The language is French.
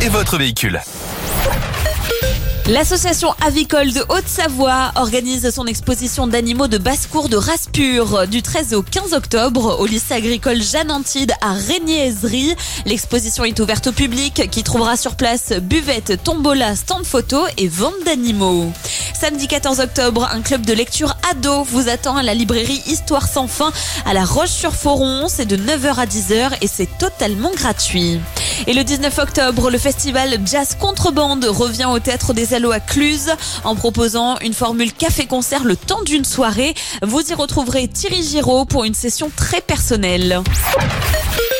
et votre véhicule. L'association avicole de Haute-Savoie organise son exposition d'animaux de basse-cour de race pure du 13 au 15 octobre au lycée agricole Jeanne Antide à Régnier-Aizerie. L'exposition est ouverte au public qui trouvera sur place buvette, tombola, stand photo et vente d'animaux. Samedi 14 octobre, un club de lecture ado vous attend à la librairie Histoire sans fin à La Roche-sur-Foron. C'est de 9h à 10h et c'est totalement gratuit. Et le 19 octobre, le festival Jazz Contrebande revient au Théâtre des Allos à Cluse en proposant une formule café-concert le temps d'une soirée. Vous y retrouverez Thierry Giraud pour une session très personnelle.